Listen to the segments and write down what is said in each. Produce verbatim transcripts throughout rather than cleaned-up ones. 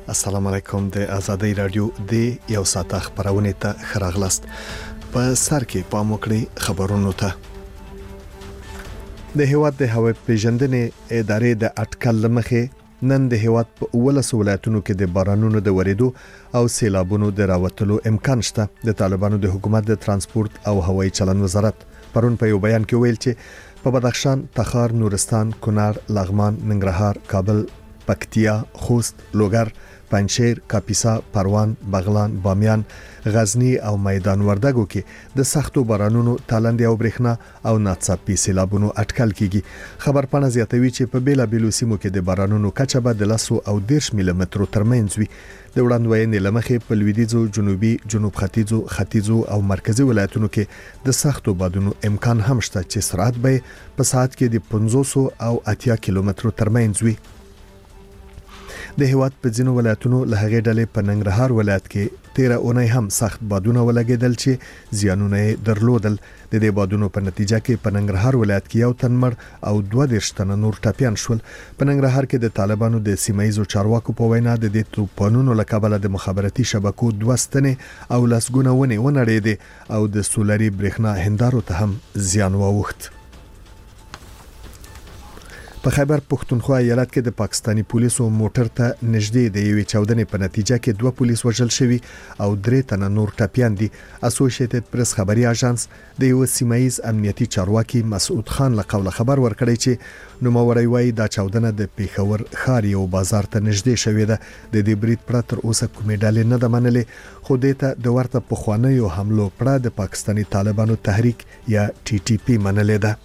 السلام علیکم. د آزادۍ رادیو د یو ساعت خبرونه ته خراغلاست. په سر کې پام وکړئ خبرونو ته. د هیواد د هوا پیژندنې ادارې د اټکل لمخې نن د هیواد په ولس ولایتونو کې د بارانونو د وریدو او سیلابونو د راوتلو امکان شته. د طالبانو د حکومت د ترانسپورت او هوایي چلن وزارت پرون په یو بیان کې ویل چې په بدخشان، تخار، نورستان، کونړ، لغمان، ننګرهار، کابل، پکتیا، خوست، لوګر، پنجشیر، کاپیسا، پروان، بغلان، بامیان، غزنی او میدان وردګو کې د سختو بارانونو، تالندې او برېښنا او ناڅاپي سیلابونو اټکل کیږي. خبرپاڼه زیاتوي چې په بیلا بیلو سیمو کې د بارانونو کچه به د لسو او دیرش ملي مترو ترمنځ وي. د وړاندوینې لمخې په لویدیځو، جنوبي، جنوب ختیځو، ختیځو او مرکزی ولایتونو کې د سختو بادونو امکان هم شته چې سرعت به په ساعت کې د پنځوس او اتیا کیلومترو ترمنځ وي. د هیواد په ځینو ولایتونو له هغې ډلې په ننګرهار ولایت کې تیره اونۍ هم سخت بادونه ولګېدل چې زیانونه یې درلودل. د دې بادونو په نتیجه کې په ننګرهار ولایت کې یو تن مړ او دوه دیرش تنه نور ټپیان شول. په ننګرهار کې د طالبانو د سیمایي چارواکو په وینا د دې توپانونو له کبله د مخابراتي شبکو دوه ستنې او لسګونه ونې ونړېدې او د سولري برېښنا هندارو ته هم زیان واوښت. په خیبر پښتونخوا ایالت کې د پاکستانی پولیسو موټر ته نږدې د یوې چاودنې په نتیجه کې دوه پولیس وژل شوي او درې تنه نور ټپیان دي. اسوسییټډ پریس خبري اژانس د یو سیمایي امنیتي چارواکي مسعود خان له قوله خبر ورکړی چې نوموړی وايي دا چاودنه د پیښور ښار یو بازار ته نږدې شوې ده. د دې برید پرته تر اوسه کومې ډلې نه ده منلې، خو دې ته د ورته پخوانیو حملو پړه د پاکستانی طالبانو تحریک یا ټي ټي پی منلې ده.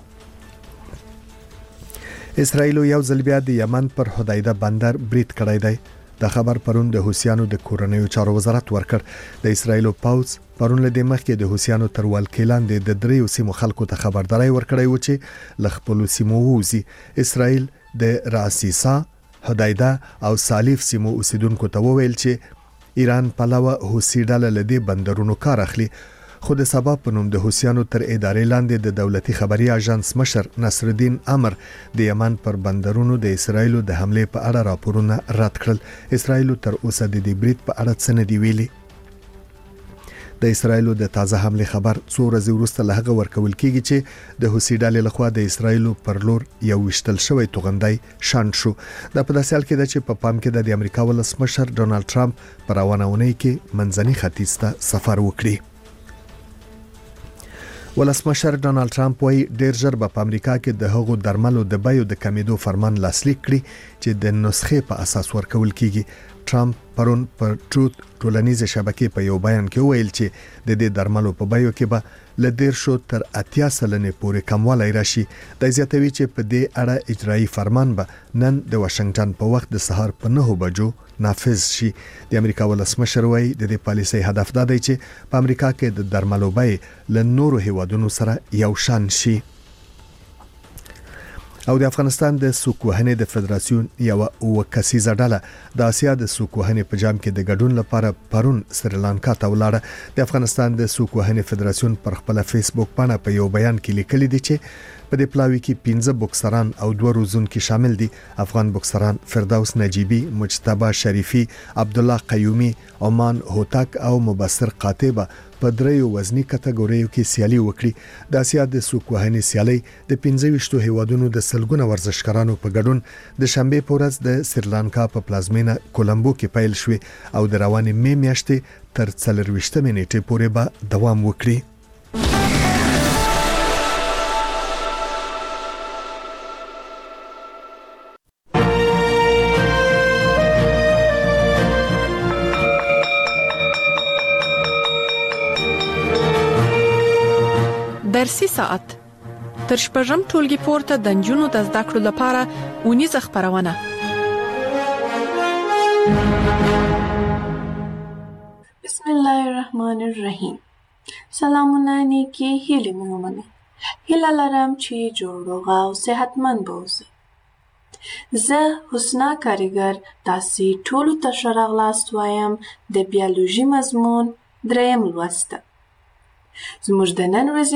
اسرائیل یو ځل بیا د یمن پر حدیده بندر برید کړی دی. د خبر پرون د حوثیانو د کورنیو چارو وزارت ورکړ. د اسرائیل پوځ پرون له دې مخکې د حوثیانو تر ولکې لاندې د دریو سیمو خلکو ته خبرداري ورکړی و چې له خپلو سیمو ووځي. اسرائیل د راسیسا، حدیده او سالیف سیمو اوسیدونکو ته وویل چې ایران پلوه حوثي ډله له دې بندرونو کار اخلي. خو د سبا په نوم د حوثیانو تر ادارې لاندې د دولتي خبري اژانس مشر نصر الدین امر د یمن پر بندرونو د اسرائیل د حمله په اړه راپورونه رد کړل. اسرائیل تر اوسه د دې برید په اړه څه نه دی ویلي. د اسرائیل د تازه حمله خبر څو ورځې وروسته له هغه ورکول کیږي چې د حوثي ډلې لخوا د اسرائیل پر لور یو وشتل شوی توغندای شاند شو. د په داسې حال کې د چې په پام کې د امریکا ولسمشر ډونالد ټرمپ پر روانونی کې منځني ختیځ ته سفر وکړي. ولسمشر ډونالد ټرمپ وايي ډیر ژر به په امریکا کې د هغو درملو د بیو د کمیدو فرمان لاسلیک کړي چې د نسخې په اساس ورکول کیږي. ټرمپ پرون پر ټروت ټولنیزه شبکې په یو بیان کې ویل چې د دې درملو په بیو کې به له ډیر شو تر اتیا سلنې پورې کموالی راشي. د زیاتوي چې په دې اړه اجرایي فرمان به نن د واشنگټن په وخت د سهار په نهو بجو نافذ شي. د امریکا ولسمشر وايي د دې پالیسۍ هدف دا دی چې په امریکا کې د درملو بیې له نورو هیوادونو سره یو شان شي. او د افغانستان د سوکوهنې د فدراسیون یو وکسیزه ډله د اسیا د سوکوهنې په جام کې د ګډون لپاره پرون سریلانکا ته ولاړه. د افغانستان د سوکوهنې فدراسیون پر خپل فیسبوک باندې په یو بیان کې لیکلي دي چې په دې پلاوي کې پنځه بوکسران او دوه روزونکي شامل دي. افغان بوکسران فردوس نجیبی، مجتبی شریفی، عبد الله قیومی، عمان هوتک او مبصر قاطبه په دریو وزنی کټګوریو کې سیالي وکړي. د اسیا د سوکوهنې سیالي د پنځه ویشتو هیوادونو د سلګونه ورزشکارانو په ګډون د شنبه په ورځ د سریلانکا په پلازمینه کولمبو کې پیل شوه او د روانې مې میاشتې تر څلرویشتمې نیټې پورې به دوام وکړي. درسي ساعت تر شپږم ټولګي پورته د نجونو د زده کړو لپاره اونیزه خبرونه. بسم الله الرحمن الرحیم. سلامونه نیکی هیلې مې ومنئ. هیله لرم چې جوړ روغ او صحتمند به اوسئ. زه حسنا کاریګر تاسې ټولو ته ښه راغلاست وایم د بیولوژي مضمون دریم لوست. زموږ د نن ورځې